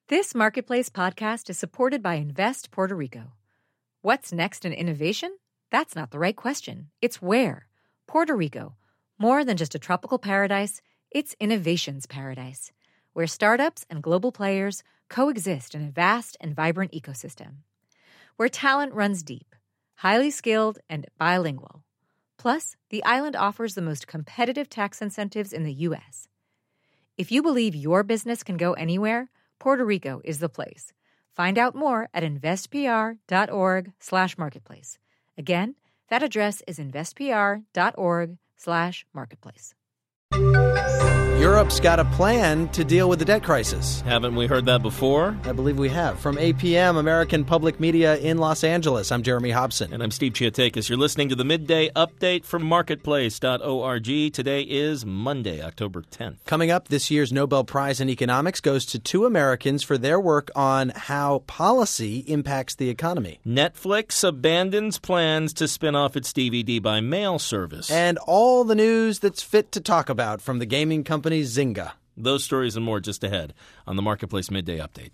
This Marketplace podcast is supported by Invest Puerto Rico. What's next in innovation? That's not the right question. It's where. Puerto Rico. More than just a tropical paradise, it's innovation's paradise, where startups and global players coexist in a vast and vibrant ecosystem. Where talent runs deep, highly skilled, and bilingual. Plus, the island offers the most competitive tax incentives in the U.S. If you believe your business can go anywhere, Puerto Rico is the place. Find out more at investpr.org/marketplace. Again, that address is investpr.org/marketplace. Europe's got a plan to deal with the debt crisis. Haven't we heard that before? I believe we have. From APM, American Public Media in Los Angeles, I'm Jeremy Hobson. And I'm Steve Chiatakis. You're listening to the Midday Update from Marketplace.org. Today is Monday, October 10th. Coming up, this year's Nobel Prize in Economics goes to two Americans for their work on how policy impacts the economy. Netflix abandons plans to spin off its DVD by mail service. And all the news that's fit to talk about from the gaming company Zynga. Those stories and more just ahead on the Marketplace Midday Update.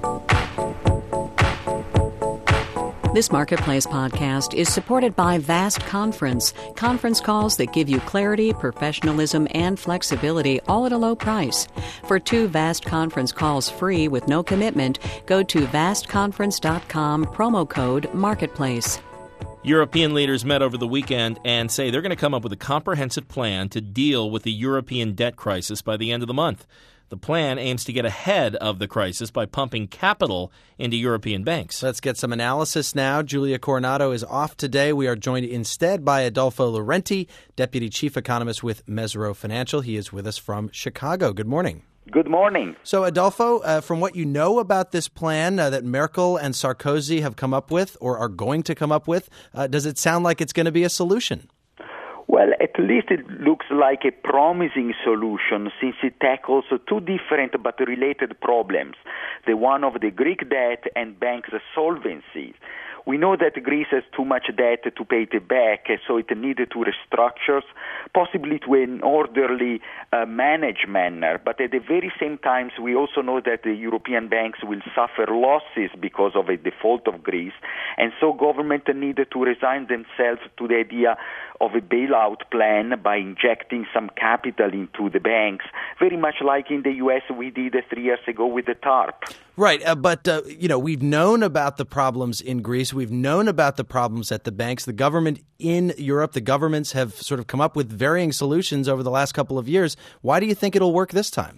This Marketplace podcast is supported by Vast Conference. Conference calls that give you clarity, professionalism, and flexibility, all at a low price. For 2 Vast Conference calls free with no commitment, go to vastconference.com, promo code Marketplace. European leaders met over the weekend and say they're going to come up with a comprehensive plan to deal with the European debt crisis by the end of the month. The plan aims to get ahead of the crisis by pumping capital into European banks. Let's get some analysis now. Julia Coronado is off today. We are joined instead by Adolfo Laurenti, Deputy Chief Economist with Mesirow Financial. He is with us from Chicago. Good morning. Good morning. So, Adolfo, from what you know about this plan that Merkel and Sarkozy have come up with or are going to come up with, does it sound like it's going to be a solution? Well, at least it looks like a promising solution since it tackles two different but related problems, the one of the Greek debt and banks' solvency. We know that Greece has too much debt to pay it back, so it needed to restructure, possibly to an orderly managed manner. But at the very same time, we also know that the European banks will suffer losses because of a default of Greece, and so government needed to resign themselves to the idea of a bailout plan by injecting some capital into the banks, very much like in the U.S. we did 3 years ago with the TARP. Right, but we've known about the problems in Greece. We've known about the problems at the banks. The government in Europe, the governments have sort of come up with varying solutions over the last couple of years. Why do you think it'll work this time?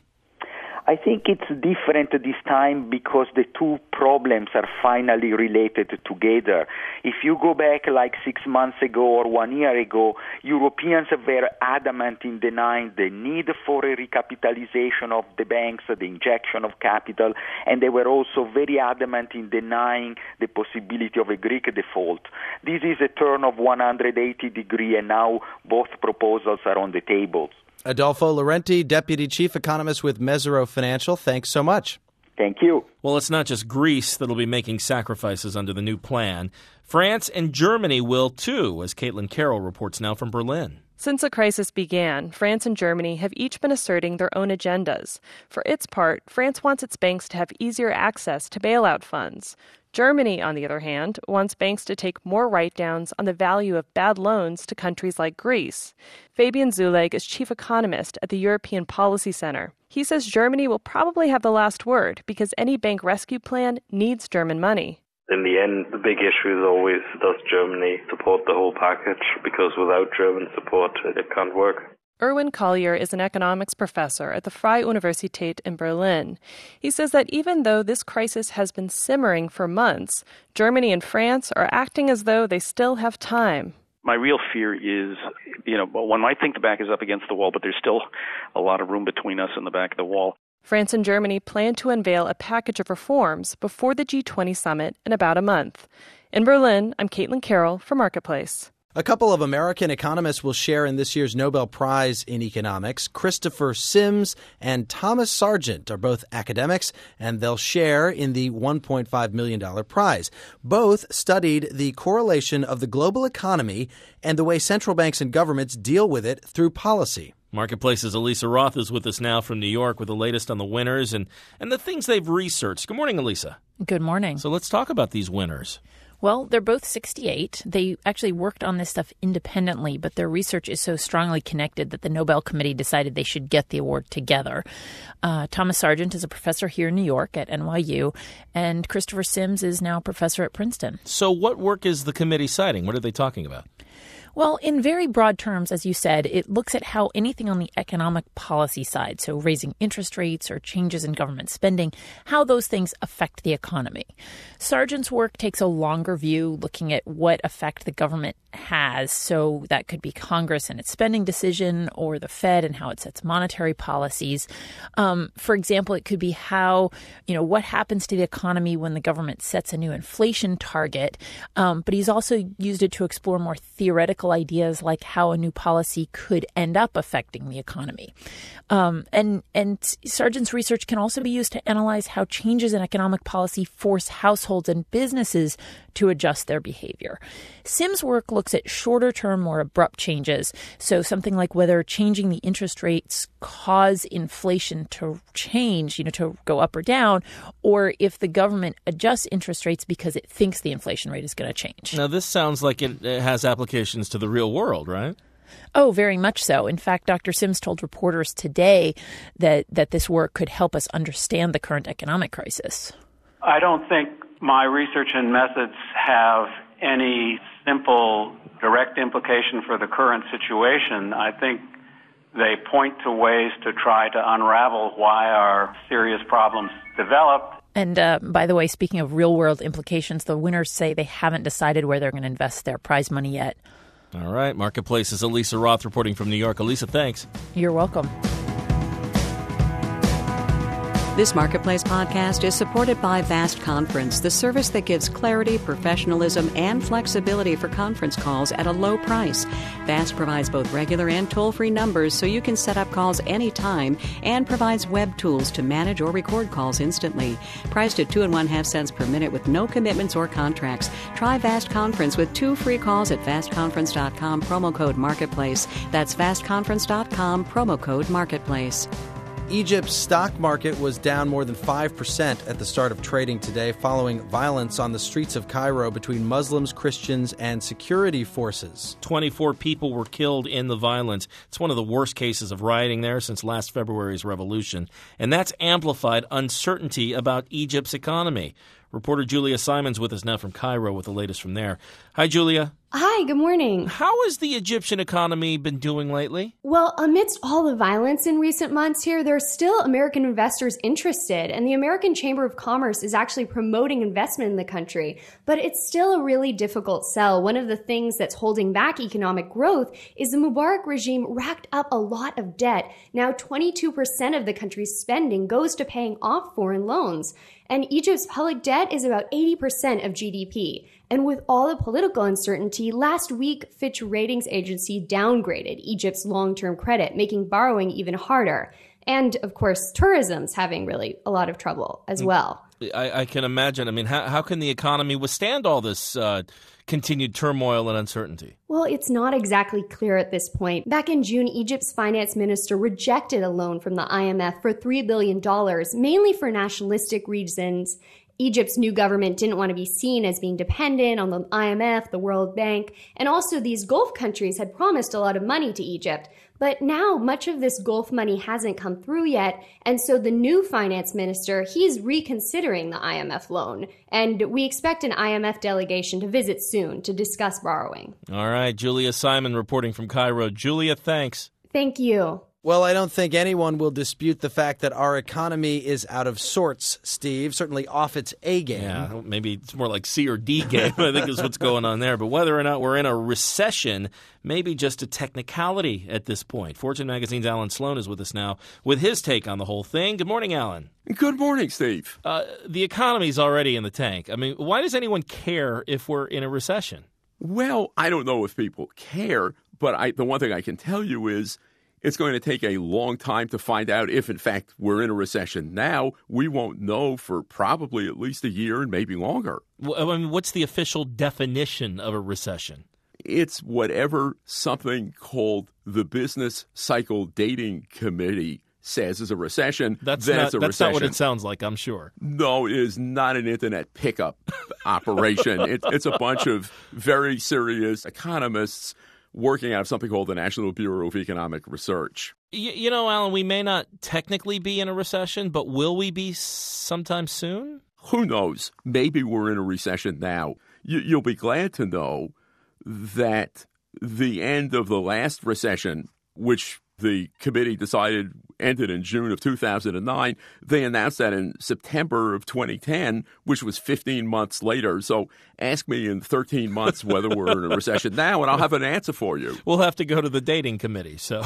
I think it's different this time because the two problems are finally related together. If you go back like 6 months ago or 1 year ago, Europeans were adamant in denying the need for a recapitalization of the banks, the injection of capital, and they were also very adamant in denying the possibility of a Greek default. This is a turn of 180 degrees, and now both proposals are on the table. Adolfo Laurenti, Deputy Chief Economist with Mesirow Financial, thanks so much. Thank you. Well, it's not just Greece that'll be making sacrifices under the new plan. France and Germany will too, as Caitlin Carroll reports now from Berlin. Since the crisis began, France and Germany have each been asserting their own agendas. For its part, France wants its banks to have easier access to bailout funds. Germany, on the other hand, wants banks to take more write-downs on the value of bad loans to countries like Greece. Fabian Zuleg is chief economist at the European Policy Center. He says Germany will probably have the last word because any bank rescue plan needs German money. In the end, the big issue is always, does Germany support the whole package? Because without German support, it can't work. Erwin Collier is an economics professor at the Freie Universität in Berlin. He says that even though this crisis has been simmering for months, Germany and France are acting as though they still have time. My real fear is, one might think the back is up against the wall, but there's still a lot of room between us and the back of the wall. France and Germany plan to unveil a package of reforms before the G20 summit in about a month. In Berlin, I'm Caitlin Carroll for Marketplace. A couple of American economists will share in this year's Nobel Prize in Economics. Christopher Sims and Thomas Sargent are both academics, and they'll share in the $1.5 million prize. Both studied the correlation of the global economy and the way central banks and governments deal with it through policy. Marketplace's Elisa Roth is with us now from New York with the latest on the winners and the things they've researched. Good morning, Elisa. Good morning. So let's talk about these winners. Well, they're both 68. They actually worked on this stuff independently, but their research is so strongly connected that the Nobel Committee decided they should get the award together. Thomas Sargent is a professor here in New York at NYU, and Christopher Sims is now a professor at Princeton. So what work is the committee citing? What are they talking about? Well, in very broad terms, as you said, it looks at how anything on the economic policy side, so raising interest rates or changes in government spending, how those things affect the economy. Sargent's work takes a longer view, looking at what effect the government has. So that could be Congress and its spending decision, or the Fed and how it sets monetary policies. For example, it could be how, what happens to the economy when the government sets a new inflation target. But he's also used it to explore more theoretical ideas like how a new policy could end up affecting the economy. And Sargent's research can also be used to analyze how changes in economic policy force households and businesses to adjust their behavior. Sims' work looks at shorter-term, more abrupt changes, so something like whether changing the interest rates cause inflation to change, to go up or down, or if the government adjusts interest rates because it thinks the inflation rate is going to change. Now, this sounds like it has applications to the real world, right? Oh, very much so. In fact, Dr. Sims told reporters today that this work could help us understand the current economic crisis. I don't think my research and methods have any simple, direct implication for the current situation. I think they point to ways to try to unravel why our serious problems developed. And by the way, speaking of real-world implications, the winners say they haven't decided where they're going to invest their prize money yet. All right. Marketplace's Elisa Roth reporting from New York. Elisa, thanks. You're welcome. This Marketplace podcast is supported by Vast Conference, the service that gives clarity, professionalism, and flexibility for conference calls at a low price. Vast provides both regular and toll-free numbers so you can set up calls anytime and provides web tools to manage or record calls instantly. Priced at 2 1/2 cents per minute with no commitments or contracts. Try Vast Conference with 2 free calls at vastconference.com, promo code Marketplace. That's vastconference.com, promo code Marketplace. Egypt's stock market was down more than 5% at the start of trading today following violence on the streets of Cairo between Muslims, Christians, and security forces. 24 people were killed in the violence. It's one of the worst cases of rioting there since last February's revolution. And that's amplified uncertainty about Egypt's economy. Reporter Julia Simons with us now from Cairo with the latest from there. Hi, Julia. Hi, good morning. How has the Egyptian economy been doing lately? Well, amidst all the violence in recent months here, there are still American investors interested, and the American Chamber of Commerce is actually promoting investment in the country. But it's still a really difficult sell. One of the things that's holding back economic growth is the Mubarak regime racked up a lot of debt. Now 22% of the country's spending goes to paying off foreign loans. And Egypt's public debt is about 80% of GDP. And with all the political uncertainty, last week, Fitch Ratings Agency downgraded Egypt's long-term credit, making borrowing even harder. And, of course, tourism's having really a lot of trouble as well. I can imagine. I mean, how can the economy withstand all this continued turmoil and uncertainty? Well, it's not exactly clear at this point. Back in June, Egypt's finance minister rejected a loan from the IMF for $3 billion, mainly for nationalistic reasons. Egypt's new government didn't want to be seen as being dependent on the IMF, the World Bank, and also these Gulf countries had promised a lot of money to Egypt. But now much of this Gulf money hasn't come through yet, and so the new finance minister, he's reconsidering the IMF loan, and we expect an IMF delegation to visit soon to discuss borrowing. All right, Julia Simon reporting from Cairo. Julia, thanks. Thank you. Well, I don't think anyone will dispute the fact that our economy is out of sorts, Steve, certainly off its A game. Yeah, maybe it's more like C or D game, I think is what's going on there. But whether or not we're in a recession, maybe just a technicality at this point. Fortune Magazine's Alan Sloan is with us now with his take on the whole thing. Good morning, Alan. Good morning, Steve. The economy's already in the tank. I mean, why does anyone care if we're in a recession? Well, I don't know if people care, but the one thing I can tell you is it's going to take a long time to find out if, in fact, we're in a recession now. We won't know for probably at least a year and maybe longer. Well, I mean, what's the official definition of a recession? It's whatever something called the Business Cycle Dating Committee says is a recession. That's not not what it sounds like, I'm sure. No, it is not an internet pickup operation. It's a bunch of very serious economists working out of something called the National Bureau of Economic Research. You know, Alan, we may not technically be in a recession, but will we be sometime soon? Who knows? Maybe we're in a recession now. You'll be glad to know that the end of the last recession, which the committee decided ended in June of 2009, they announced that in September of 2010, which was 15 months later. So ask me in 13 months whether we're in a recession now, and I'll have an answer for you. We'll have to go to the dating committee. So,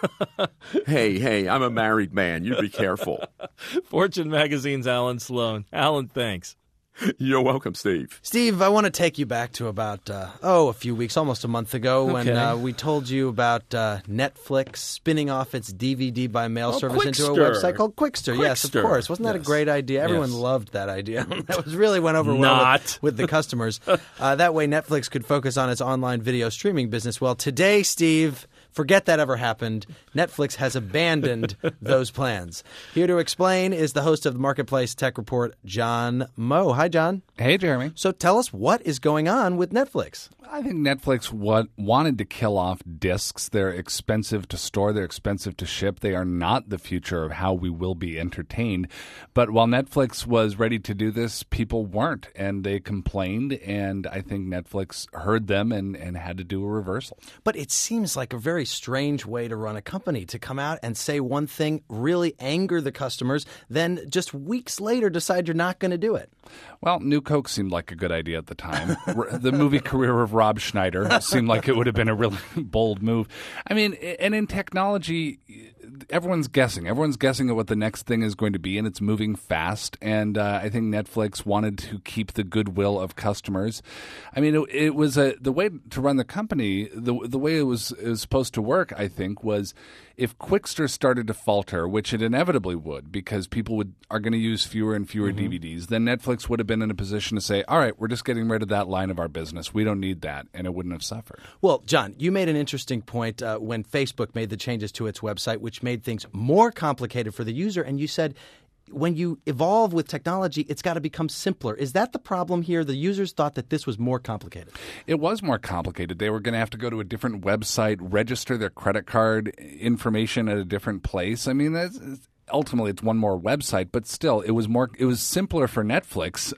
Hey, I'm a married man. You be careful. Fortune Magazine's Alan Sloan. Alan, thanks. You're welcome, Steve. Steve, I want to take you back to about, a few weeks, almost a month ago, when we told you about Netflix spinning off its DVD by mail service into a website called Qwikster. Yes, of course. Wasn't that a great idea? Everyone loved that idea. That really went over well with the customers. That way Netflix could focus on its online video streaming business. Well, today, Steve, forget that ever happened. Netflix has abandoned those plans. Here to explain is the host of the Marketplace Tech Report, John Moe. Hi, John. Hey, Jeremy. So tell us, what is going on with Netflix? I think Netflix wanted to kill off discs. They're expensive to store. They're expensive to ship. They are not the future of how we will be entertained. But while Netflix was ready to do this, people weren't, and they complained, and I think Netflix heard them and had to do a reversal. But it seems like a very strange way to run a company, to come out and say one thing, really anger the customers, then just weeks later decide you're not going to do it. Well, New Coke seemed like a good idea at the time. The movie career of Rob Schneider seemed like it would have been a really bold move. I mean, and in technology, everyone's guessing. Everyone's guessing at what the next thing is going to be, and it's moving fast. And I think Netflix wanted to keep the goodwill of customers. I mean, it was the way to run the company. The way it was supposed to work, I think, was if Qwikster started to falter, which it inevitably would, because people are going to use fewer and fewer DVDs, then Netflix would have been in a position to say, all right, we're just getting rid of that line of our business. We don't need that, and it wouldn't have suffered. Well, John, you made an interesting point when Facebook made the changes to its website, which made things more complicated for the user, and you said when you evolve with technology, it's got to become simpler. Is that the problem here? The users thought that this was more complicated. It was more complicated. They were going to have to go to a different website, register their credit card information at a different place. I mean, ultimately, it's one more website, but still, it was simpler for Netflix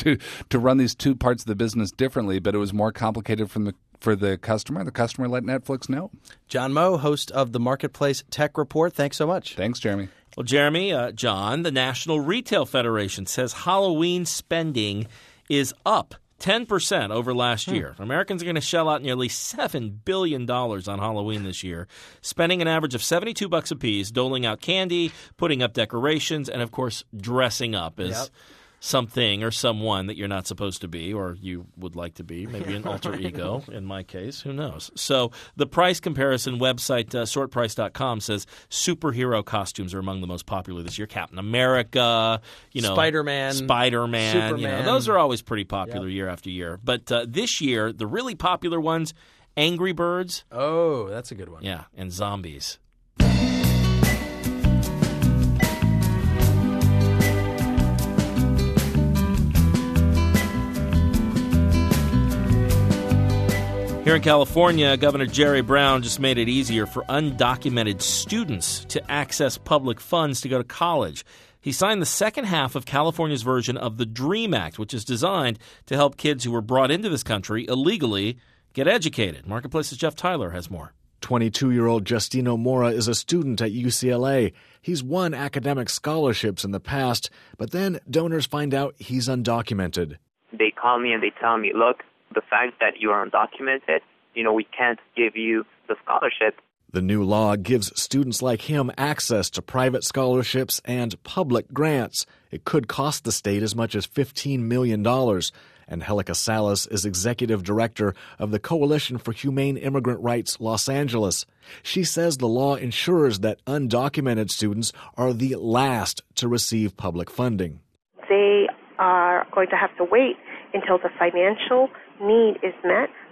to run these two parts of the business differently, but it was more complicated for the customer. The customer let Netflix know. John Moe, host of the Marketplace Tech Report. Thanks so much. Thanks, Jeremy. Well, Jeremy, John, the National Retail Federation says Halloween spending is up 10% over last year. Americans are going to shell out nearly $7 billion on Halloween this year, spending an average of $72 apiece, doling out candy, putting up decorations, and, of course, dressing up as something or someone that you're not supposed to be, or you would like to be, maybe an alter ego in my case, who knows. So the price comparison website sortprice.com says superhero costumes are among the most popular this year. Captain America, Spider-Man, Superman, those are always pretty popular year after year. But this year, the really popular ones, Angry Birds. Oh, that's a good one. Yeah, and zombies. Here in California, Governor Jerry Brown just made it easier for undocumented students to access public funds to go to college. He signed the second half of California's version of the DREAM Act, which is designed to help kids who were brought into this country illegally get educated. Marketplace's Jeff Tyler has more. 22-year-old Justino Mora is a student at UCLA. He's won academic scholarships in the past, but then donors find out he's undocumented. They call me and they tell me, look, the fact that you are undocumented, we can't give you the scholarship. The new law gives students like him access to private scholarships and public grants. It could cost the state as much as $15 million. Angelica Salas is executive director of the Coalition for Humane Immigrant Rights Los Angeles. She says the law ensures that undocumented students are the last to receive public funding. They are going to have to wait until the financial need is met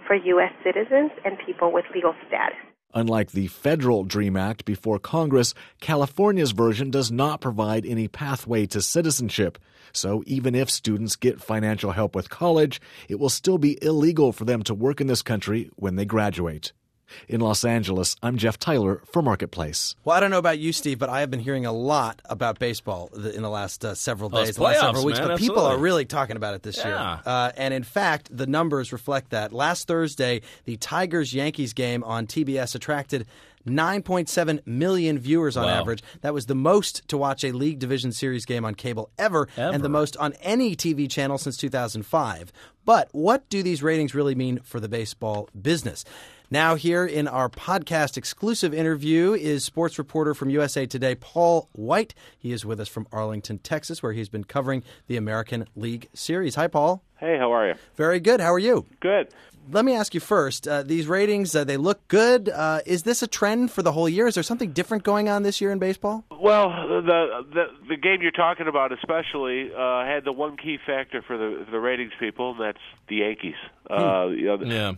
for U.S. citizens and people with legal status. Unlike the federal DREAM Act before Congress, California's version does not provide any pathway to citizenship. So even if students get financial help with college, it will still be illegal for them to work in this country when they graduate. In Los Angeles, I'm Jeff Tyler for Marketplace. Well, I don't know about you, Steve, but I have been hearing a lot about baseball in the last several days, the last several weeks. Man, but people are really talking about it this year. Yeah. And in fact, the numbers reflect that. Last Thursday, the Tigers-Yankees game on TBS attracted 9.7 million viewers on average. That was the most to watch a League Division Series game on cable ever, and the most on any TV channel since 2005. But what do these ratings really mean for the baseball business? Now here in our podcast exclusive interview is sports reporter from USA Today, Paul White. He is with us from Arlington, Texas, where he's been covering the American League Series. Hi, Paul. Hey, how are you? Very good. How are you? Good. Let me ask you first, these ratings, they look good. Is this a trend for the whole year? Is there something different going on this year in baseball? Well, the game you're talking about especially had the one key factor for the ratings people, and that's the Yankees. It'll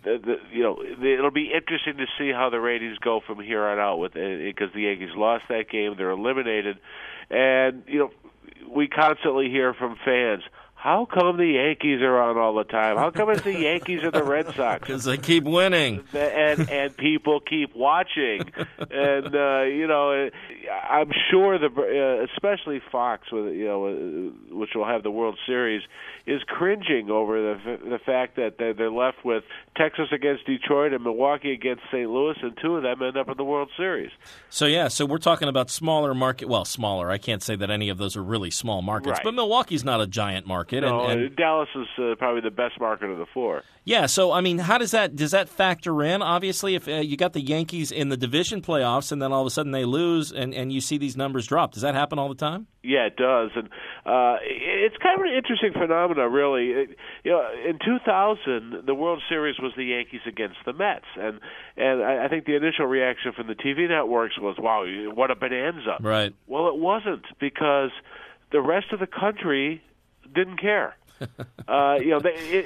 be interesting to see how the ratings go from here on out because the Yankees lost that game. They're eliminated. And, we constantly hear from fans, how come the Yankees are on all the time? How come it's the Yankees or the Red Sox? Because they keep winning. And people keep watching. And, I'm sure, especially Fox, which will have the World Series, is cringing over the fact that they're left with Texas against Detroit and Milwaukee against St. Louis, and two of them end up in the World Series. So we're talking about smaller market. Well, smaller. I can't say that any of those are really small markets, right. But Milwaukee's not a giant market. No, and Dallas is probably the best market of the four. Yeah, so, how does that factor in? Obviously, if you got the Yankees in the division playoffs and then all of a sudden they lose and you see these numbers drop, does that happen all the time? Yeah, it does. And it's kind of an interesting phenomenon, really. In 2000, the World Series was the Yankees against the Mets. And I think the initial reaction from the TV networks was, wow, what a bonanza. Right. Well, it wasn't, because the rest of the country didn't care. You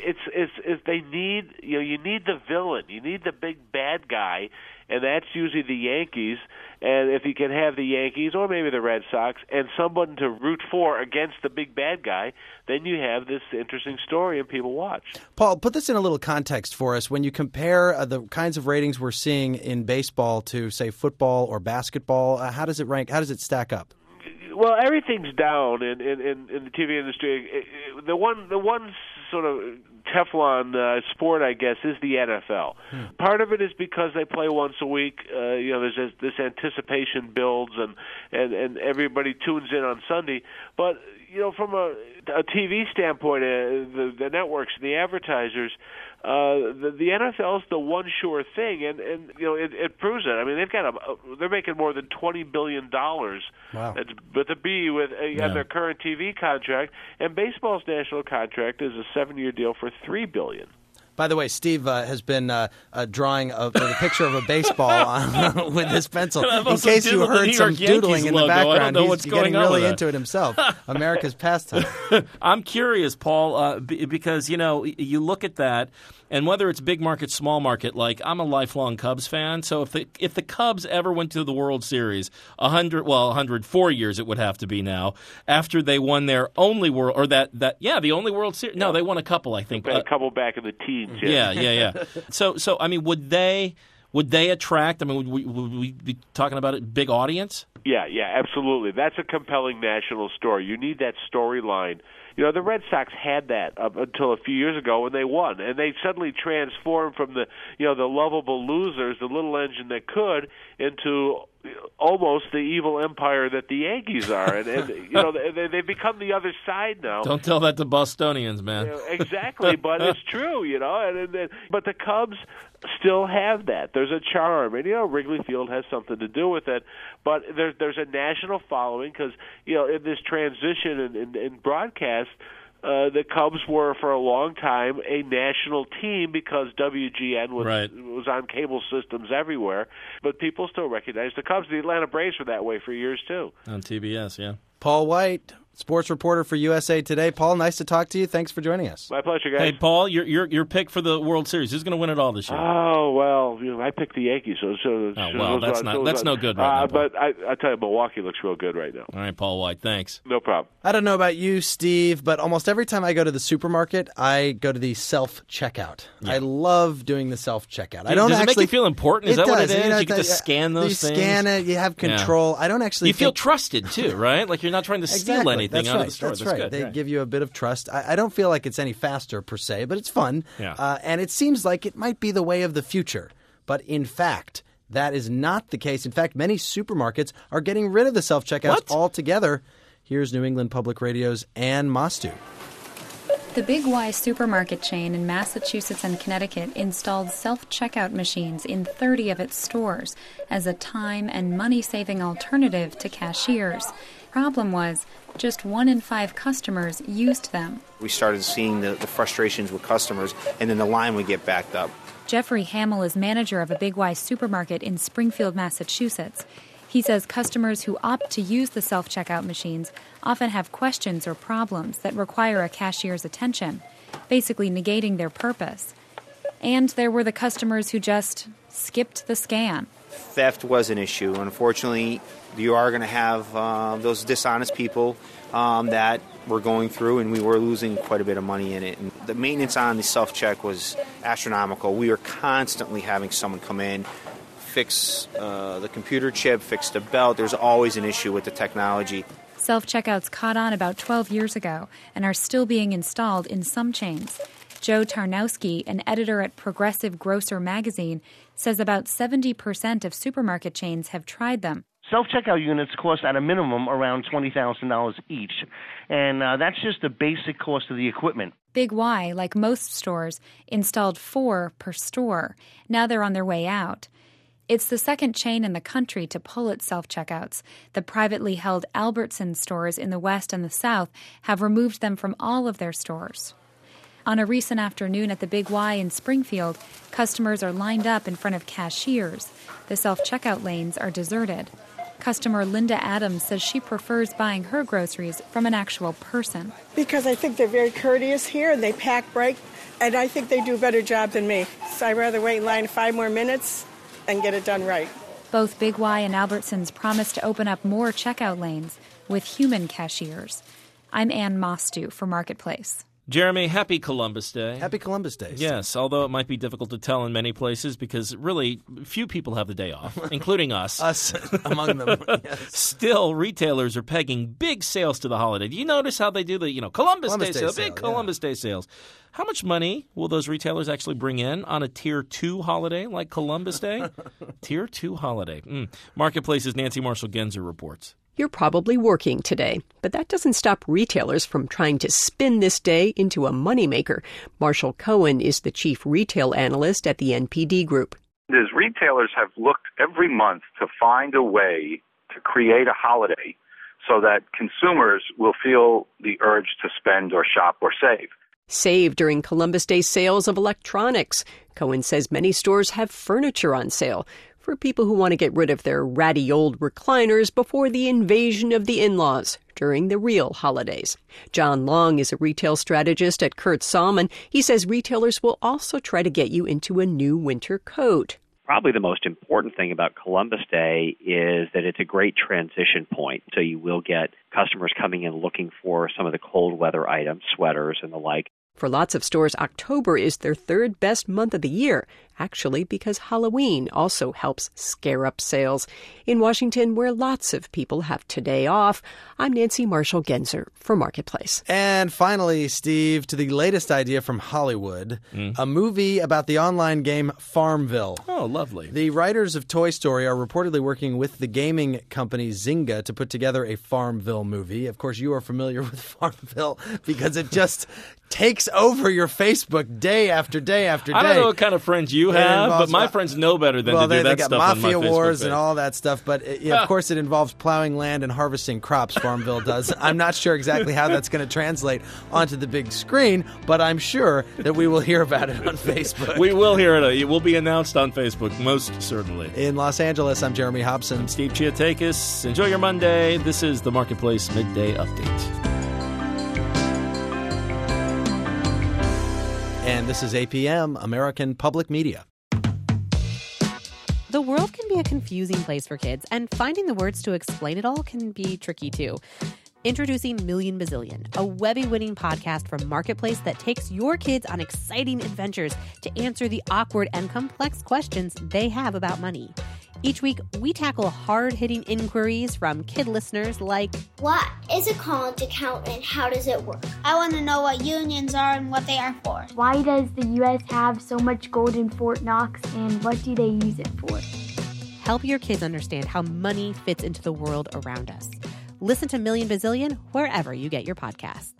need the villain, you need the big bad guy, and that's usually the Yankees. And if you can have the Yankees or maybe the Red Sox and someone to root for against the big bad guy, then you have this interesting story and people watch. Paul, put this in a little context for us. When you compare the kinds of ratings we're seeing in baseball to, say, football or basketball, how does it rank? How does it stack up? Well, everything's down in the TV industry. The one sort of Teflon sport, I guess, is the NFL. Part of it is because they play once a week. There's this anticipation builds, and everybody tunes in on Sunday. But from a TV standpoint, the networks and the advertisers, the NFL is the one sure thing, and it proves it. I mean, they're making more than $20 billion. Wow. That's with a B on their current TV contract, and baseball's national contract is a 7-year deal for $3 billion. By the way, Steve has been drawing a picture of a baseball with his pencil. In case you heard some doodling in the background, he's getting really into it himself. America's pastime. I'm curious, Paul, because, you look at that, and whether it's big market, small market, like I'm a lifelong Cubs fan, so if the Cubs ever went to the World Series, 104 years it would have to be now, after they won their only World, or the only World Series. No, they won a couple, I think. A couple back in the teens. Yeah. So would they attract? Would we be talking about a big audience? Yeah, absolutely. That's a compelling national story. You need that storyline. The Red Sox had that up until a few years ago when they won, and they suddenly transformed from the lovable losers, the little engine that could, into almost the evil empire that the Yankees are, and they've become the other side now. Don't tell that to Bostonians, man. Exactly, but it's true, but the Cubs still have that. There's a charm, and Wrigley Field has something to do with it. But there's a national following because in this transition in broadcast, the Cubs were for a long time a national team because WGN was on cable systems everywhere. But people still recognize the Cubs. The Atlanta Braves were that way for years too. On TBS, yeah. Paul White, sports reporter for USA Today. Paul, nice to talk to you. Thanks for joining us. My pleasure, guys. Hey, Paul, your pick for the World Series. Who's going to win it all this year? Oh, well, I picked the Yankees. That's no good right now, Paul. But I tell you, Milwaukee looks real good right now. All right, Paul White, thanks. No problem. I don't know about you, Steve, but almost every time I go to the supermarket, I go to the self-checkout. Yeah. I love doing the self-checkout. Does it make you feel important? Is that what it is? You get to scan those things? You scan it. You have control. I don't actually You feel trusted, too, right? Like you're not trying to steal anything out of the store. That's right. Good. They give you a bit of trust. I don't feel like it's any faster, per se, but it's fun. Yeah. And it seems like it might be the way of the future. But in fact, that is not the case. In fact, many supermarkets are getting rid of the self-checkouts altogether. Here's New England Public Radio's Ann Mostu. The Big Y supermarket chain in Massachusetts and Connecticut installed self-checkout machines in 30 of its stores as a time and money-saving alternative to cashiers. Problem was, just 1 in 5 customers used them. We started seeing the frustrations with customers, and then the line would get backed up. Jeffrey Hamill is manager of a Big Y supermarket in Springfield, Massachusetts. He says customers who opt to use the self-checkout machines often have questions or problems that require a cashier's attention, basically negating their purpose. And there were the customers who just skipped the scan. Theft was an issue. Unfortunately, you are going to have those dishonest people that we're going through, and we were losing quite a bit of money in it. And the maintenance on the self-check was astronomical. We were constantly having someone come in, fix the computer chip, fix the belt. There's always an issue with the technology. Self-checkouts caught on about 12 years ago and are still being installed in some chains. Joe Tarnowski, an editor at Progressive Grocer magazine, says about 70% of supermarket chains have tried them. Self-checkout units cost at a minimum around $20,000 each, and that's just the basic cost of the equipment. Big Y, like most stores, installed 4 per store. Now they're on their way out. It's the second chain in the country to pull its self-checkouts. The privately held Albertsons stores in the West and the South have removed them from all of their stores. On a recent afternoon at the Big Y in Springfield, customers are lined up in front of cashiers. The self-checkout lanes are deserted. Customer Linda Adams says she prefers buying her groceries from an actual person. Because I think they're very courteous here and they pack right, and I think they do a better job than me. So I'd rather wait in line 5 more minutes and get it done right. Both Big Y and Albertsons promise to open up more checkout lanes with human cashiers. I'm Ann Mostu for Marketplace. Jeremy, happy Columbus Day. Happy Columbus Day. Yes, although it might be difficult to tell in many places because really few people have the day off, including us. Us among them. Yes. Still, retailers are pegging big sales to the holiday. Do you notice how they do the Columbus Day sale, big Columbus Day sales? How much money will those retailers actually bring in on a Tier 2 holiday like Columbus Day? Tier 2 holiday. Marketplace's Nancy Marshall-Genzer reports. You're probably working today, but that doesn't stop retailers from trying to spin this day into a moneymaker. Marshall Cohen is the chief retail analyst at the NPD Group. As retailers have looked every month to find a way to create a holiday so that consumers will feel the urge to spend or shop or save. Save during Columbus Day sales of electronics. Cohen says many stores have furniture on sale for people who want to get rid of their ratty old recliners before the invasion of the in-laws during the real holidays. John Long is a retail strategist at Kurt Salmon. He says retailers will also try to get you into a new winter coat. Probably the most important thing about Columbus Day is that it's a great transition point. So you will get customers coming in looking for some of the cold weather items, sweaters and the like. For lots of stores, October is their third best month of the year, actually because Halloween also helps scare up sales. In Washington, where lots of people have today off, I'm Nancy Marshall-Genzer for Marketplace. And finally, Steve, to the latest idea from Hollywood, a movie about the online game Farmville. Oh, lovely. The writers of Toy Story are reportedly working with the gaming company Zynga to put together a Farmville movie. Of course, you are familiar with Farmville because it just takes over your Facebook day after day after day. I don't know what kind of friends you have, but my friends know better than to do that got stuff on my Mafia Facebook wars page. and all that stuff, but of course it involves plowing land and harvesting crops, Farmville does. I'm not sure exactly how that's going to translate onto the big screen, but I'm sure that we will hear about it on Facebook. We will hear it. It will be announced on Facebook, most certainly. In Los Angeles, I'm Jeremy Hobson. I'm Steve Chiatakis. Enjoy your Monday. This is the Marketplace Midday Update. And this is APM, American Public Media. The world can be a confusing place for kids, and finding the words to explain it all can be tricky too. Introducing Million Bazillion, a Webby-winning podcast from Marketplace that takes your kids on exciting adventures to answer the awkward and complex questions they have about money. Each week, we tackle hard-hitting inquiries from kid listeners like, what is a college account and how does it work? I want to know what unions are and what they are for. Why does the U.S. have so much gold in Fort Knox and what do they use it for? Help your kids understand how money fits into the world around us. Listen to Million Bazillion wherever you get your podcasts.